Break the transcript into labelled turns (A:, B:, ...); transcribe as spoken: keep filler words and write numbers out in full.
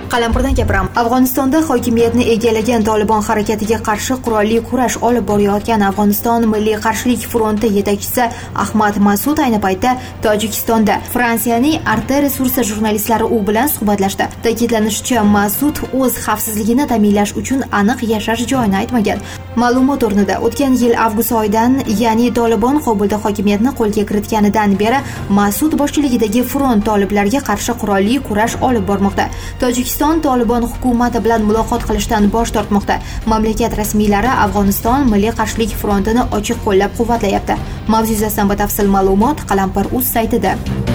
A: Qalampirdan gapiramiz. Afg'onistonda hokimiyatni egallagan Tolibon harakatiga qarshi qurolli kurash olib borayotgan Afg'oniston Milliy qarshilik fronti yetakchisi Ahmad Mas'ud ayni paytda Tojikistonda. Fransiyaning Arte resursi jurnalistlari u bilan suhbatlashdi. Ta'kidlanishicha, Mas'ud o'z xavfsizligini ta'minlash uchun aniq yashash joyini aytmagan. Ma'lumot o'rnida o'tgan yil avgust oyidan, ya'ni Tolibon Kobulda hokimiyatni qo'lga kiritganidan beri Mas'ud boshchiligidagi front toliblarga qarshi qurolli kurash olib bormoqda. Tojikiston Tolibon hukumati bilan muloqot qilishdan bosh tortmoqda. Mamlakat rasmiylari Afg'oniston Milliy qarshilik frontini ochiq qo'llab-quvvatlayapti. Mavzu yuzasidan batafsil ma'lumot Qalampir.uz saytida.